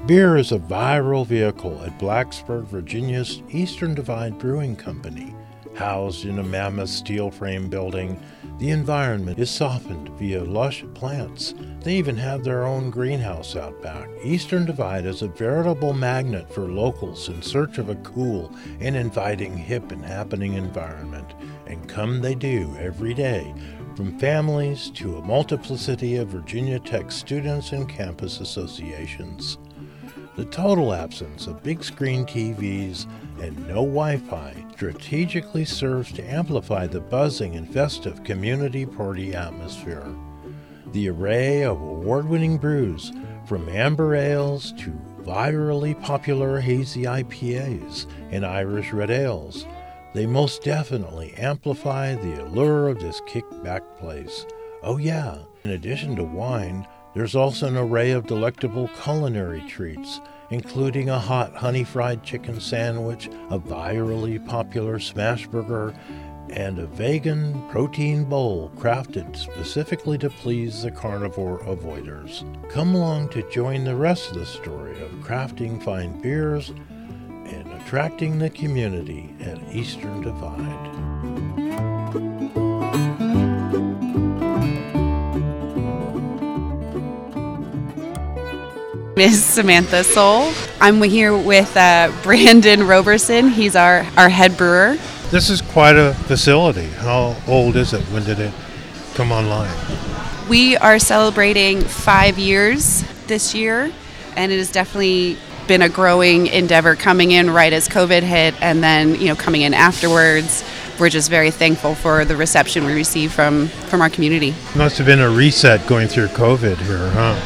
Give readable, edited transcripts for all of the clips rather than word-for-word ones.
Beer is a viral vehicle at Blacksburg, Virginia's Eastern Divide Brewing Company. Housed in a mammoth steel frame building, the environment is softened via lush plants. They even have their own greenhouse out back. Eastern Divide is a veritable magnet for locals in search of a cool and inviting hip and happening environment. And come they do every day, from families to a multiplicity of Virginia Tech students and campus associations. The total absence of big screen TVs and no Wi-Fi strategically serves to amplify the buzzing and festive community party atmosphere. The array of award-winning brews, from amber ales to virally popular hazy IPAs and Irish red ales, they most definitely amplify the allure of this kick-back place. Oh yeah, in addition to wine, there's also an array of delectable culinary treats, including a hot honey-fried chicken sandwich, a virally popular smash burger, and a vegan protein bowl crafted specifically to please the carnivore avoiders. Come along to join the rest of the story of crafting fine beers and attracting the community at Eastern Divide. Ms. Samantha Soul. I'm here with Brandon Roberson. He's our head brewer. This is quite a facility. How old is it? When did it come online? We are celebrating 5 years this year, and it has definitely been a growing endeavor coming in right as COVID hit, and then coming in afterwards. We're just very thankful for the reception we receive from our community. Must have been a reset going through COVID here, huh?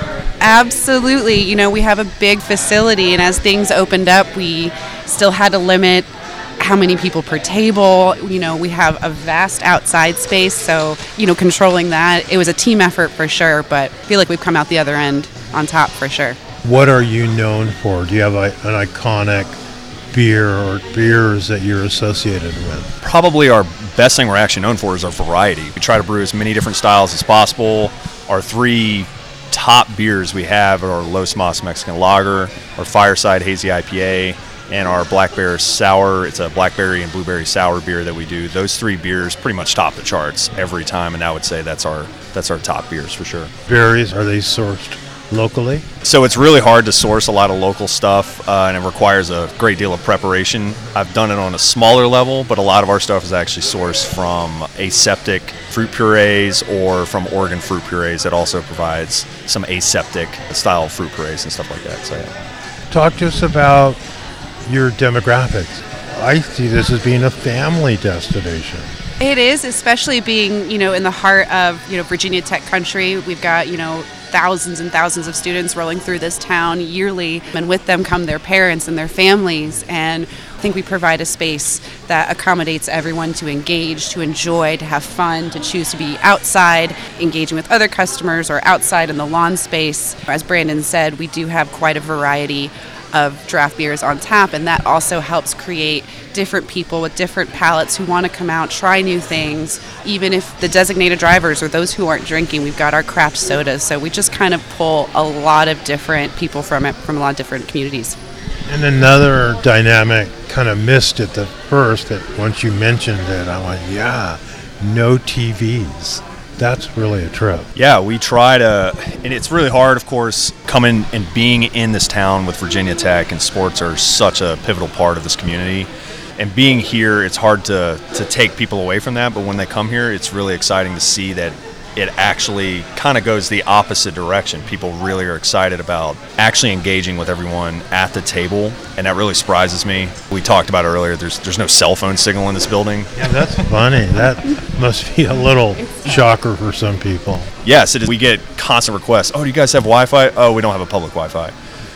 Absolutely. We have a big facility, and as things opened up, we still had to limit how many people per table. We have a vast outside space, so, controlling that, it was a team effort for sure, but I feel like we've come out the other end on top for sure. What are you known for? Do you have an iconic beer or beers that you're associated with? Probably our best thing we're actually known for is our variety. We try to brew as many different styles as possible. Our three top beers we have are our Los Mas Mexican Lager, our Fireside Hazy IPA, and our Black Bear Sour. It's a blackberry and blueberry sour beer that we do. Those three beers pretty much top the charts every time, and I would say that's our top beers for sure. Berries, are they sourced locally? So it's really hard to source a lot of local stuff, and it requires a great deal of preparation. I've done it on a smaller level, but a lot of our stuff is actually sourced from aseptic fruit purees or from Oregon fruit purees that also provides some aseptic style fruit purees and stuff like that. So, yeah. Talk to us about your demographics. I see this as being a family destination. It is, especially being, in the heart of, Virginia Tech country. We've got, thousands and thousands of students rolling through this town yearly, and with them come their parents and their families, and I think we provide a space that accommodates everyone to engage, to enjoy, to have fun, to choose to be outside, engaging with other customers, or outside in the lawn space. As Brandon said, we do have quite a variety of draft beers on tap, and that also helps create different people with different palates who want to come out, try new things. Even if the designated drivers or those who aren't drinking, we've got our craft sodas, so we just kind of pull a lot of different people from a lot of different communities. And another dynamic kind of missed at the first, that once you mentioned it, I went, yeah, no TVs. That's really a trip. Yeah, we try to, and it's really hard, of course, coming and being in this town with Virginia Tech, and sports are such a pivotal part of this community. And being here, it's hard to take people away from that, but when they come here, it's really exciting to see that it actually kind of goes the opposite direction. People really are excited about actually engaging with everyone at the table, and that really surprises me. We talked about earlier, there's no cell phone signal in this building. Yeah, that's funny. That must be a little shocker for some people. Yes, it is. We get constant requests. Oh, do you guys have Wi-Fi? Oh, we don't have a public Wi-Fi.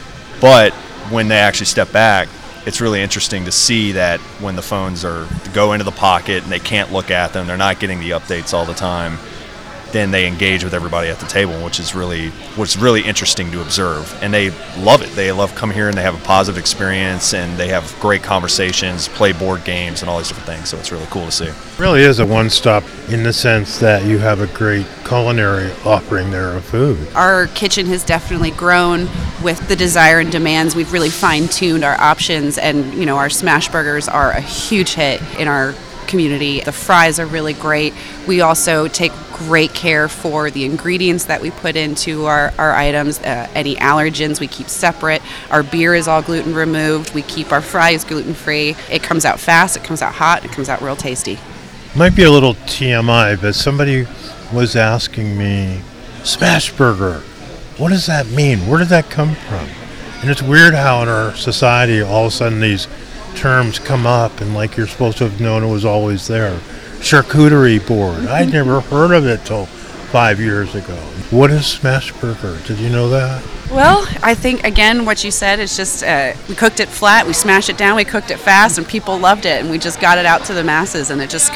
But when they actually step back, it's really interesting to see that when the phones go into the pocket and they can't look at them, they're not getting the updates all the time. then they engage with everybody at the table, which is really interesting to observe. And they love it. They love coming here and they have a positive experience and they have great conversations, play board games and all these different things. So it's really cool to see. It really is a one-stop in the sense that you have a great culinary offering there of food. Our kitchen has definitely grown with the desire and demands. We've really fine-tuned our options, and our smash burgers are a huge hit in our community. The fries are really great. We also take great care for the ingredients that we put into our items. Any allergens we keep separate. Our beer is all gluten removed. We keep our fries gluten free. It comes out fast, it comes out hot, it comes out real tasty. Might be a little TMI, but somebody was asking me, smash burger, what does that mean? Where did that come from? And it's weird how in our society all of a sudden these terms come up and like you're supposed to have known it was always there. Charcuterie board. I'd never heard of it till 5 years ago. What is smash burger? Did you know that? Well, I think, again, what you said is just we cooked it flat, we smashed it down, we cooked it fast, and people loved it, and we just got it out to the masses, and it just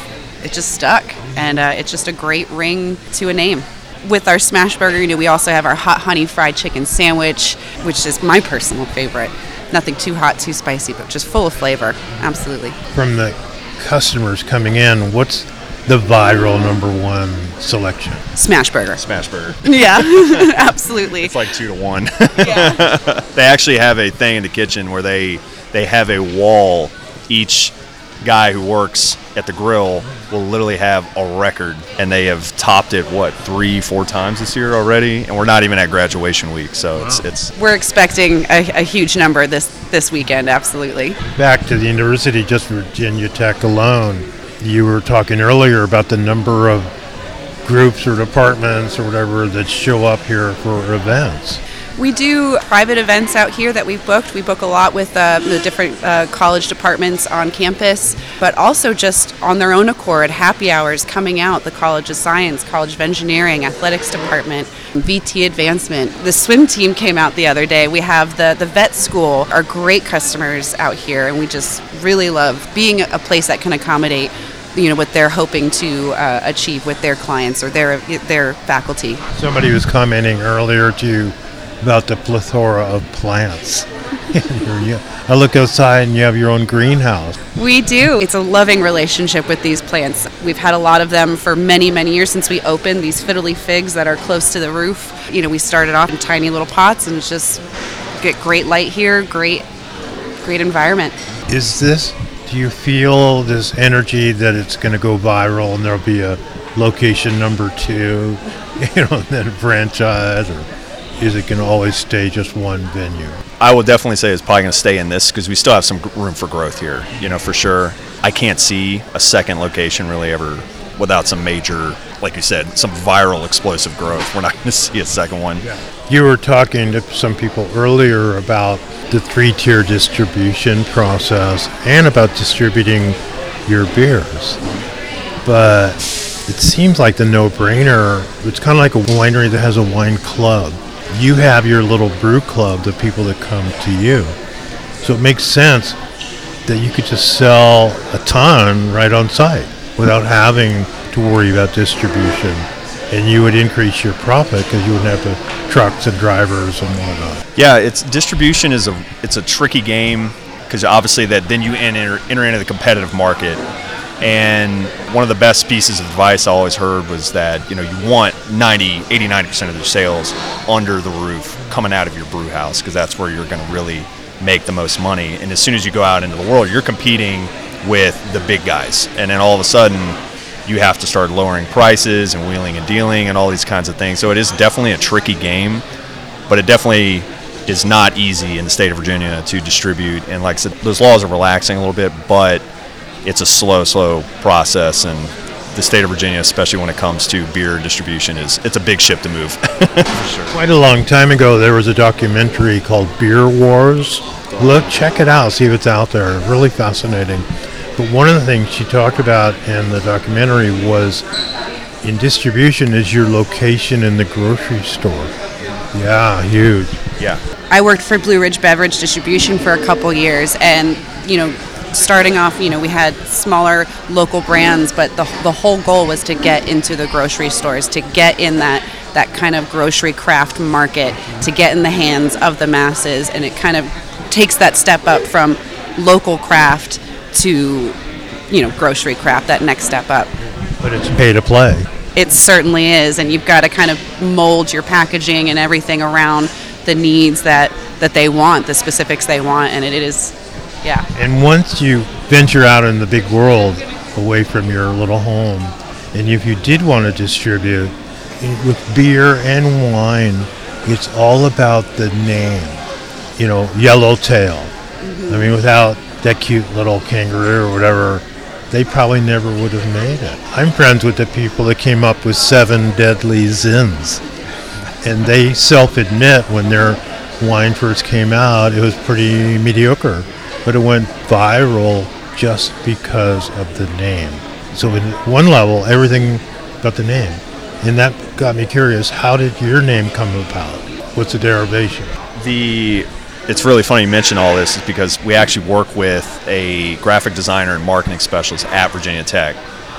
stuck, and it's just a great ring to a name. With our smash burger, we also have our hot honey fried chicken sandwich, which is my personal favorite. Nothing too hot, too spicy, but just full of flavor. Absolutely. From the customers coming in, what's the viral number one selection? Smash burger. Smash burger. Yeah, absolutely. It's like 2-1. Yeah. They actually have a thing in the kitchen where they have a wall. Each guy who works at the grill will literally have a record, and they have topped it 3-4 times this year already, and we're not even at graduation week, so it's we're expecting a huge number this weekend. Absolutely. Back to the university, just Virginia Tech alone, you were talking earlier about the number of groups or departments or whatever that show up here for events. We do private events out here that we've booked. We book a lot with the different college departments on campus, but also just on their own accord, happy hours coming out, the College of Science, College of Engineering, Athletics Department, VT Advancement. The swim team came out the other day. We have the vet school are great customers out here, and we just really love being a place that can accommodate what they're hoping to achieve with their clients or their faculty. Somebody was commenting earlier to you about the plethora of plants. I look outside and you have your own greenhouse. We do. It's a loving relationship with these plants. We've had a lot of them for many, many years since we opened, these fiddly figs that are close to the roof. We started off in tiny little pots and just get great light here, great environment. Do you feel this energy that it's going to go viral and there'll be a location number 2, and then a franchise, or is it going to always stay just one venue? I would definitely say it's probably going to stay in this because we still have some room for growth here, for sure. I can't see a second location really ever without some major, like you said, some viral explosive growth. We're not going to see a second one. Yeah. You were talking to some people earlier about the 3-tier distribution process and about distributing your beers. But it seems like the no-brainer, it's kind of like a winery that has a wine club. You have your little brew club, the people that come to you. So it makes sense that you could just sell a ton right on site without having to worry about distribution. And you would increase your profit because you wouldn't have the trucks and drivers and whatnot. Yeah, distribution is a tricky game because obviously that then you enter into the competitive market. And one of the best pieces of advice I always heard was that, you want 90% of your sales under the roof coming out of your brew house because that's where you're going to really make the most money. And as soon as you go out into the world, you're competing with the big guys. And then all of a sudden, you have to start lowering prices and wheeling and dealing and all these kinds of things. So it is definitely a tricky game, but it definitely is not easy in the state of Virginia to distribute. And like I said, those laws are relaxing a little bit, but it's a slow process, and the state of Virginia, especially when it comes to beer distribution, it's a big ship to move. For sure. Quite a long time ago, there was a documentary called Beer Wars. Check it out, see if it's out there. Really fascinating. But one of the things she talked about in the documentary was in distribution is your location in the grocery store. Yeah, huge. Yeah. I worked for Blue Ridge Beverage Distribution for a couple years, and starting off, we had smaller local brands, but the whole goal was to get into the grocery stores, to get in that kind of grocery craft market, to get in the hands of the masses, and it kind of takes that step up from local craft to, grocery craft, that next step up. But it's pay to play. It certainly is, and you've got to kind of mold your packaging and everything around the needs that they want, the specifics they want, and it is, yeah. And once you venture out in the big world, away from your little home, and if you did want to distribute with beer and wine, it's all about the name. Yellowtail. Mm-hmm. I mean, without that cute little kangaroo or whatever, they probably never would have made it. I'm friends with the people that came up with 7 Deadly Zins. And they self-admit when their wine first came out, it was pretty mediocre. But it went viral just because of the name. So in one level, everything but the name. And that got me curious, how did your name come about? What's the derivation? It's really funny you mention all this is because we actually work with a graphic designer and marketing specialist at Virginia Tech.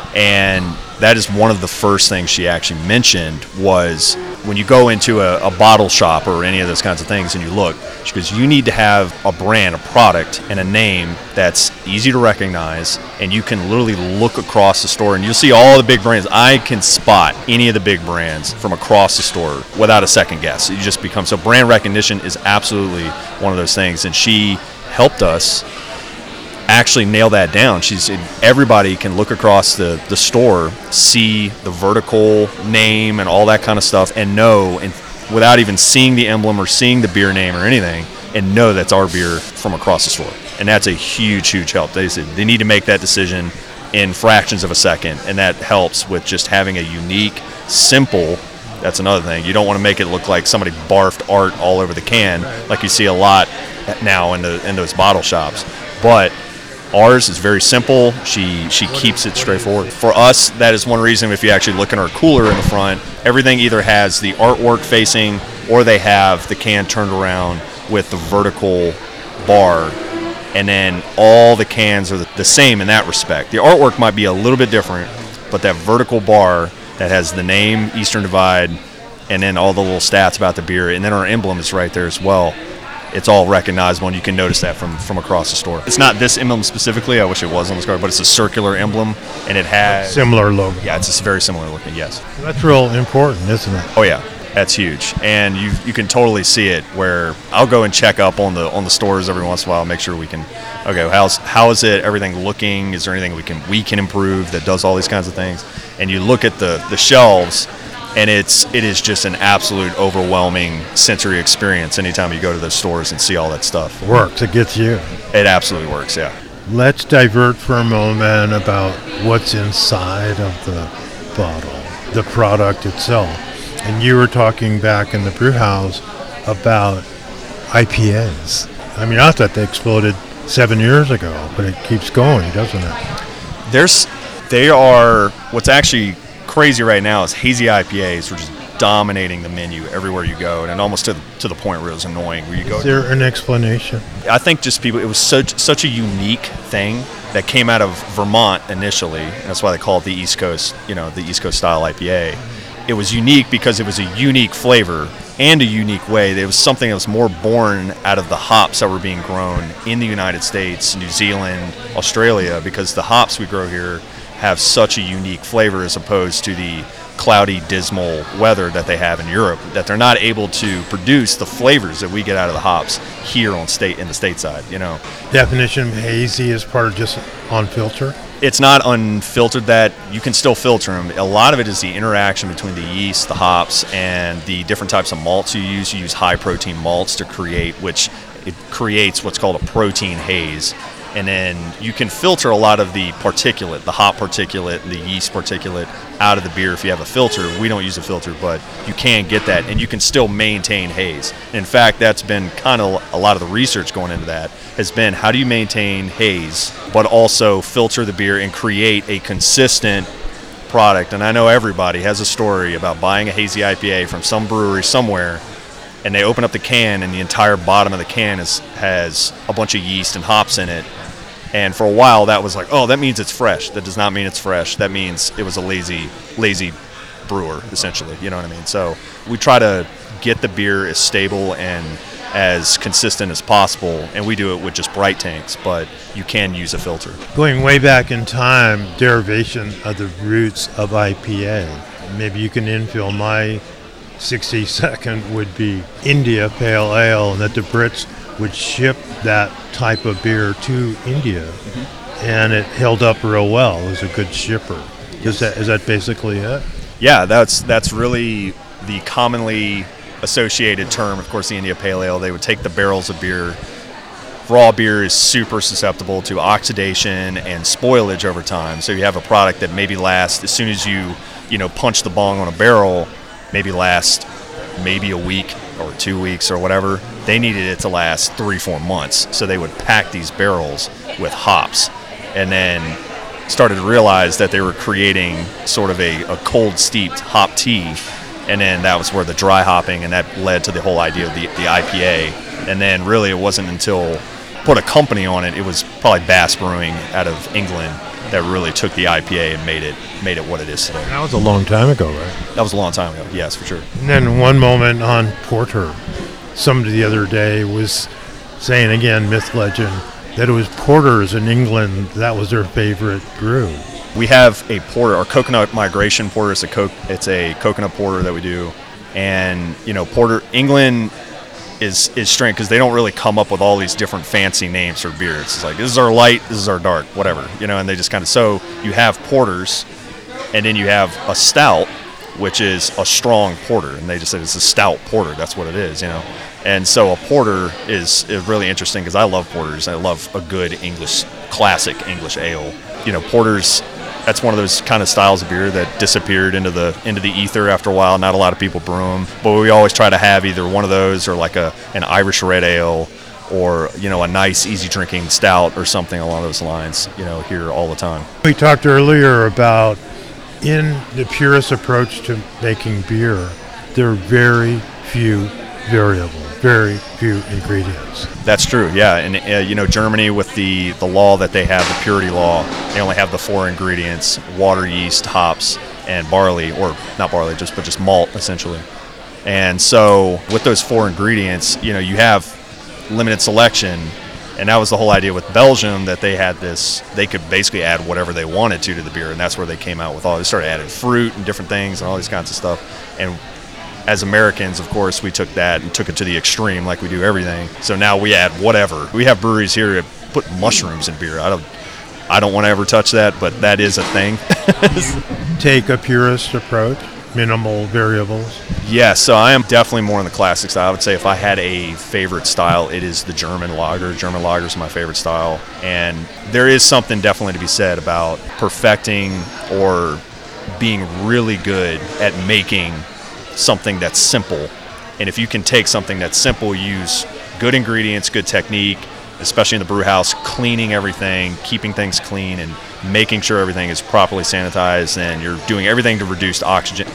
And that is one of the first things she actually mentioned was when you go into a bottle shop or any of those kinds of things and you look, she goes, you need to have a brand, a product, and a name that's easy to recognize, and you can literally look across the store and you'll see all the big brands. I can spot any of the big brands from across the store without a second guess. You just become, so brand recognition is absolutely one of those things, and she helped us actually nail that down. She said everybody can look across the store, see the vertical name and all that kind of stuff, and know, and without even seeing the emblem or seeing the beer name or anything, and know that's our beer from across the store. And that's a huge, huge help. They said they need to make that decision in fractions of a second, and that helps with just having a unique, simple. That's another thing. You don't want to make it look like somebody barfed art all over the can, like you see a lot now in those bottle shops. But ours is very simple. She keeps it straightforward. For us, that is one reason if you actually look in our cooler in the front, everything either has the artwork facing or they have the can turned around with the vertical bar. And then all the cans are the same in that respect. The artwork might be a little bit different, but that vertical bar that has the name Eastern Divide and then all the little stats about the beer, and then our emblem is right there as well. It's all recognizable, and you can notice that from across the store. It's not this emblem specifically. I wish it was on this card, but it's a circular emblem, and it has similar logo. Yeah, it's very similar looking. Yes. That's real important, isn't it? Oh yeah, that's huge, and you can totally see it. Where I'll go and check up on the stores every once in a while, make sure we can. Okay, how is it? Everything looking? Is there anything we can improve that does all these kinds of things? And you look at the shelves. And it is just an absolute overwhelming sensory experience anytime you go to those stores and see all that stuff. It works. It gets you. It absolutely works, yeah. Let's divert for a moment about what's inside of the bottle, the product itself. And you were talking back in the brew house about IPAs. I mean, I thought they exploded 7 years ago, but it keeps going, doesn't it? They are what's actually crazy right now is hazy IPAs, which is dominating the menu everywhere you go, and almost to the point where it was annoying. Where you go, is there an explanation? I think just people. It was such a unique thing that came out of Vermont initially, and that's why they call it the East Coast, the East Coast style IPA. It was unique because it was a unique flavor and a unique way. It was something that was more born out of the hops that were being grown in the United States, New Zealand, Australia, because the hops we grow here have such a unique flavor as opposed to the cloudy, dismal weather that they have in Europe, that they're not able to produce the flavors that we get out of the hops here in the stateside. Definition of hazy is part of just on filter? It's not unfiltered, that you can still filter them. A lot of it is the interaction between the yeast, the hops, and the different types of malts you use. You use high protein malts to create, which it creates what's called a protein haze. And then you can filter a lot of the particulate, the hop particulate, the yeast particulate out of the beer if you have a filter. We don't use a filter, but you can get that, and you can still maintain haze. In fact, that's been kind of a lot of the research going into that has been how do you maintain haze, but also filter the beer and create a consistent product. And I know everybody has a story about buying a hazy IPA from some brewery somewhere, and they open up the can, and the entire bottom of the can has a bunch of yeast and hops in it. And for a while, that was like, oh, that means it's fresh. That does not mean it's fresh. That means it was a lazy brewer, essentially. You know what I mean? So we try to get the beer as stable and as consistent as possible, and we do it with just bright tanks, but you can use a filter. Going way back in time, derivation of the roots of IPA. Maybe you can infill my 60-second would be India Pale Ale, and that the Brits would ship that type of beer to India, and it held up real well. It was a good shipper. Is that basically it? Yeah, that's really the commonly associated term. Of course, the India Pale Ale, they would take the barrels of beer. Raw beer is super susceptible to oxidation and spoilage over time. So you have a product that maybe lasts, as soon as you punch the bong on a barrel, maybe last maybe a week or 2 weeks or whatever. They needed it to last 3-4 months. So they would pack these barrels with hops, and then started to realize that they were creating sort of a cold steeped hop tea. And then that was where the dry hopping, and that led to the whole idea of the IPA. And then really it wasn't until put a company on it, it was probably Bass Brewing out of England that really took the IPA and made it what it is today. That was a long time ago, right? That was a long time ago, yes, for sure. And then one moment on porter. Somebody the other day was saying, again, myth legend, that it was porters in England, that was their favorite brew. We have a porter, our coconut migration porter. It's a coconut porter that we do, and porter. England is strange because they don't really come up with all these different fancy names for beers. It's like, this is our light, this is our dark, whatever, and they just kind of. So you have porters, and then you have a stout, which is a strong porter, and they just said it's a stout porter. That's what it is, And so a porter is really interesting because I love porters. I love a good classic English ale. Porters. That's one of those kind of styles of beer that disappeared into the ether after a while. Not a lot of people brew them, but we always try to have either one of those or like an Irish red ale, or a nice easy drinking stout or something along those lines. Here all the time. We talked earlier about in the purest approach to making beer, there are very few variables, very few ingredients. That's true, yeah. And Germany, with the law that they have, the purity law, they only have the 4 ingredients: water, yeast, hops, and barley, or not barley, just malt essentially. And so with those 4 ingredients, you have limited selection. And that was the whole idea with Belgium, that they had this, they could basically add whatever they wanted to the beer, and that's where they came out with they started adding fruit and different things and all these kinds of stuff. And as Americans, of course, we took that and took it to the extreme, like we do everything. So now we add whatever. We have breweries here that put mushrooms in beer. I don't want to ever touch that, but that is a thing. Take a purist approach, minimal variables. Yeah, so I am definitely more in the classic style. I would say if I had a favorite style, it is the German lager. German lager is my favorite style. And there is something definitely to be said about perfecting or being really good at making something that's simple. And if you can take something that's simple, use good ingredients, good technique, especially in the brew house, cleaning everything, keeping things clean, and making sure everything is properly sanitized, and you're doing everything to reduce oxidizing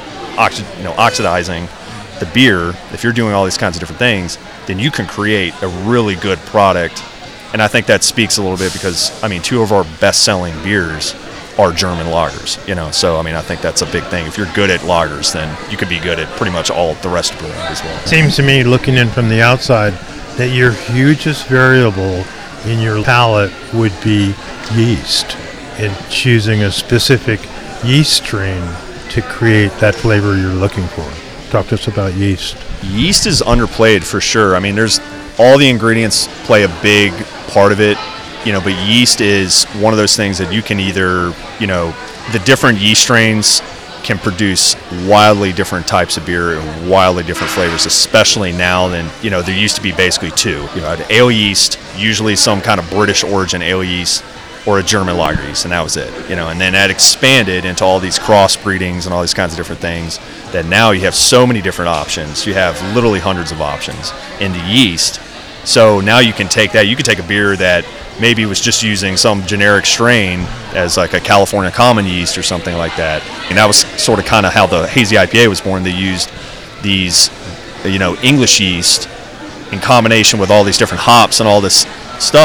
the beer. If you're doing all these kinds of different things, then you can create a really good product. And I think that speaks a little bit because, 2 of our best-selling beers are German lagers, So, I think that's a big thing. If you're good at lagers, then you could be good at pretty much all the rest of brewing as well. Seems to me, looking in from the outside, that your hugest variable in your palate would be yeast, and choosing a specific yeast strain to create that flavor you're looking for. Talk to us about yeast. Yeast is underplayed for sure. There's all the ingredients play a big part of it. But yeast is one of those things that you can either, the different yeast strains can produce wildly different types of beer and wildly different flavors, especially now than, there used to be basically 2. An ale yeast, usually some kind of British origin ale yeast, or a German lager yeast, and that was it. And then that expanded into all these crossbreedings and all these kinds of different things that now you have so many different options. You have literally hundreds of options in the yeast. So now you can take that, you can take a beer that maybe was just using some generic strain as like a California common yeast or something like that. And that was sort of kind of how the Hazy IPA was born. They used these, English yeast in combination with all these different hops and all this stuff.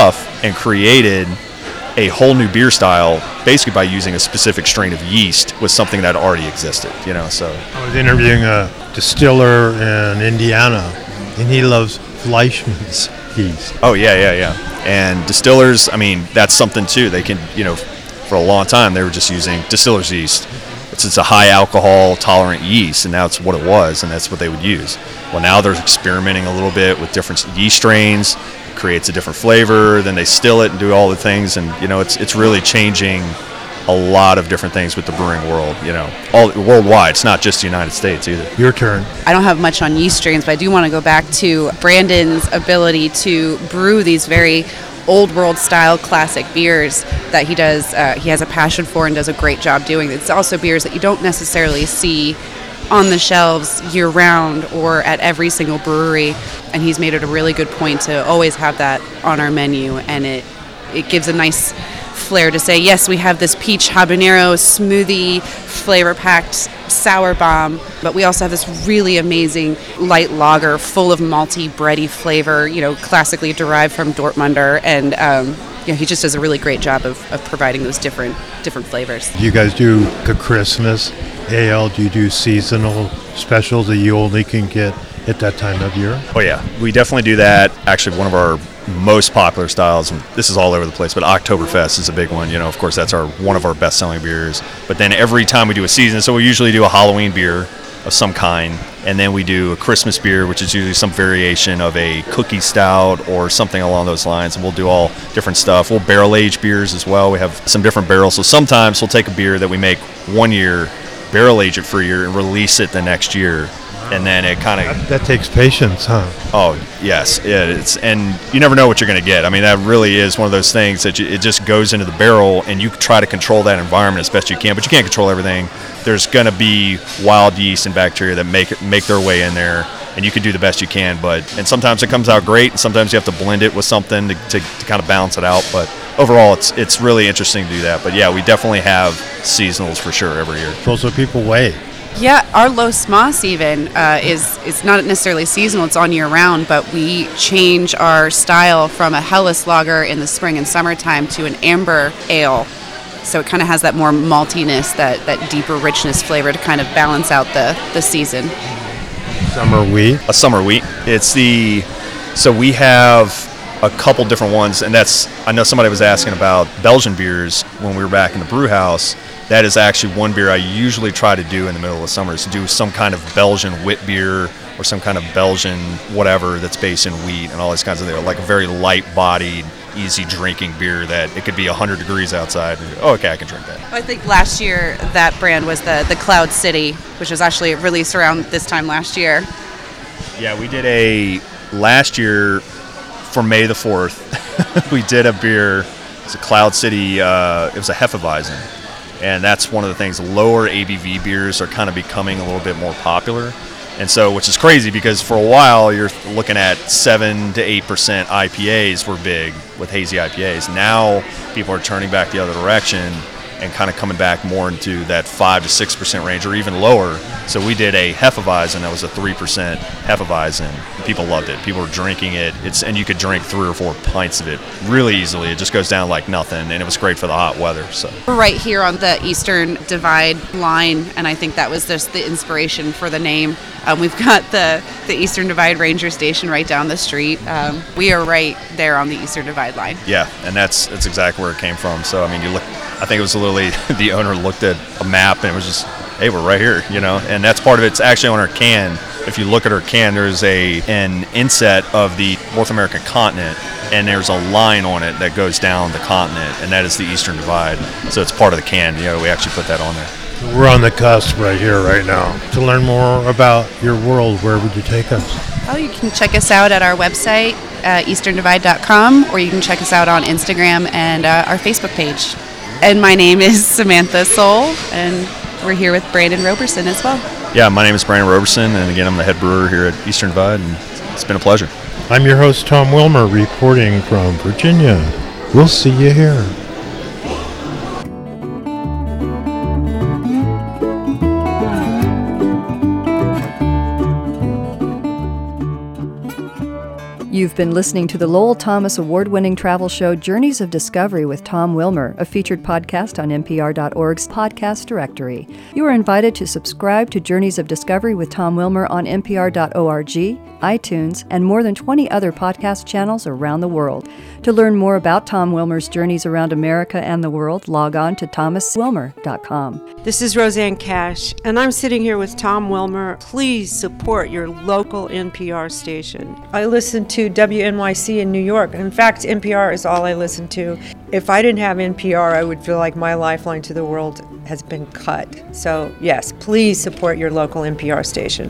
and created a whole new beer style basically by using a specific strain of yeast with something that already existed, so. I was interviewing a distiller in Indiana, and he loves Fleischmann's yeast. Oh, yeah. And distillers, that's something too. They can, for a long time, they were just using distiller's yeast. It's a high alcohol tolerant yeast, and that's what it was, and that's what they would use. Well, now they're experimenting a little bit with different yeast strains, creates a different flavor, then they still it and do all the things, and it's really changing a lot of different things with the brewing world, all worldwide. It's not just the United States either. Your turn. I don't have much on yeast strains, but I do want to go back to Brandon's ability to brew these very old world style classic beers that he does. He has a passion for and does a great job doing. It's also beers that you don't necessarily see on the shelves year round or at every single brewery, and he's made it a really good point to always have that on our menu, and it gives a nice flair to say, yes, we have this peach habanero smoothie flavor packed sour bomb, but we also have this really amazing light lager full of malty bready flavor, classically derived from Dortmunder, and he just does a really great job of providing those different flavors. Do you guys do the Christmas ale? Do you do seasonal specials that you only can get at that time of year? Oh yeah, we definitely do that. Actually, one of our most popular styles, and this is all over the place, but Oktoberfest is a big one. Of course, that's one of our best-selling beers. But then every time we do a season, so we usually do a Halloween beer of some kind, and then we do a Christmas beer, which is usually some variation of a cookie stout or something along those lines, and we'll do all different stuff. We'll barrel-age beers as well. We have some different barrels, so sometimes we'll take a beer that we make one year, barrel-age it for a year, and release it the next year. And then it kind of... That takes patience, huh? Oh, yes. And you never know what you're going to get. That really is one of those things that it just goes into the barrel, and you try to control that environment as best you can, but you can't control everything. There's going to be wild yeast and bacteria that make their way in there, and you can do the best you can. And sometimes it comes out great, and sometimes you have to blend it with something to kind of balance it out. But overall, it's really interesting to do that. But, yeah, we definitely have seasonals for sure every year. So people wait. Yeah, our Los Mas even is not necessarily seasonal, it's on year round, but we change our style from a Helles lager in the spring and summertime to an amber ale. So it kind of has that more maltiness, that deeper richness flavor to kind of balance out the season. Summer wheat? A summer wheat. So we have a couple different ones, and I know somebody was asking about Belgian beers when we were back in the brew house. That is actually one beer I usually try to do in the middle of summer, is to do some kind of Belgian wit beer or some kind of Belgian whatever that's based in wheat and all these kinds of things, like a very light-bodied, easy drinking beer that it could be 100 degrees outside. And, okay, I can drink that. I think last year that brand was the Cloud City, which was actually released around this time last year. Yeah, we did last year for May the 4th, we did a beer. It's a Cloud City, it was a Hefeweizen. And that's one of the things, lower ABV beers are kind of becoming a little bit more popular. And so, which is crazy because for a while you're looking at 7 to 8% IPAs were big with hazy IPAs. Now people are turning back the other direction and kind of coming back more into that 5 to 6% range or even lower. So we did a Hefeweizen that was a 3% Hefeweizen. People loved it. People were drinking it. And you could drink 3 or 4 pints of it really easily. It just goes down like nothing, and it was great for the hot weather. So we're right here on the Eastern Divide line, and I think that was just the inspiration for the name. We've got the Eastern Divide Ranger Station right down the street. We are right there on the Eastern Divide line. Yeah, and that's exactly where it came from. So you look. I think it was literally the owner looked at a map and it was just, hey, we're right here, and that's part of it. It's actually on our can. If you look at our can, there's an inset of the North American continent, and there's a line on it that goes down the continent, and that is the Eastern Divide. So it's part of the can. We actually put that on there. We're on the cusp right here, right now. To learn more about your world, where would you take us? Oh, you can check us out at our website, easterndivide.com, or you can check us out on Instagram and our Facebook page. And my name is Samantha Soul, and we're here with Brandon Roberson as well. Yeah, my name is Brandon Roberson, and again, I'm the head brewer here at Eastern Divide, and it's been a pleasure. I'm your host, Tom Wilmer, reporting from Virginia. We'll see you here. You've been listening to the Lowell Thomas award-winning travel show Journeys of Discovery with Tom Wilmer, a featured podcast on NPR.org's podcast directory. You are invited to subscribe to Journeys of Discovery with Tom Wilmer on NPR.org, iTunes, and more than 20 other podcast channels around the world. To learn more about Tom Wilmer's journeys around America and the world, log on to thomaswilmer.com. This is Roseanne Cash, and I'm sitting here with Tom Wilmer. Please support your local NPR station. I listen to WNYC in New York. In fact, NPR is all I listen to. If I didn't have NPR, I would feel like my lifeline to the world has been cut. So yes, please support your local NPR station.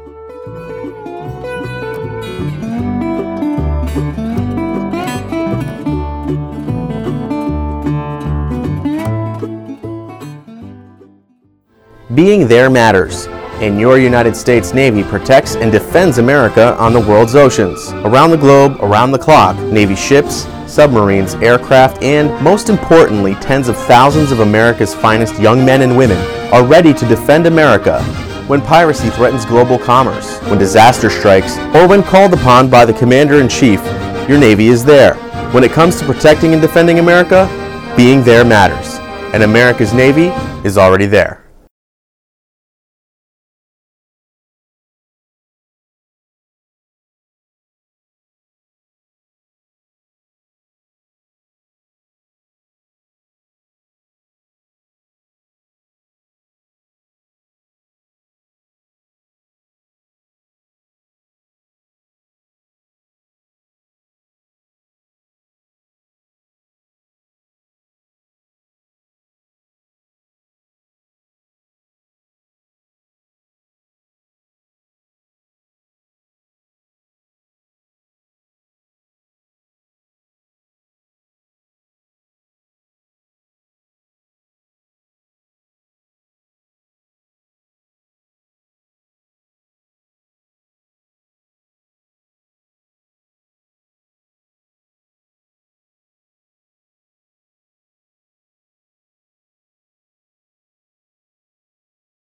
Being there matters, and your United States Navy protects and defends America on the world's oceans. Around the globe, around the clock, Navy ships, submarines, aircraft, and, most importantly, tens of thousands of America's finest young men and women are ready to defend America when piracy threatens global commerce, when disaster strikes, or when called upon by the Commander-in-Chief. Your Navy is there. When it comes to protecting and defending America, being there matters, and America's Navy is already there.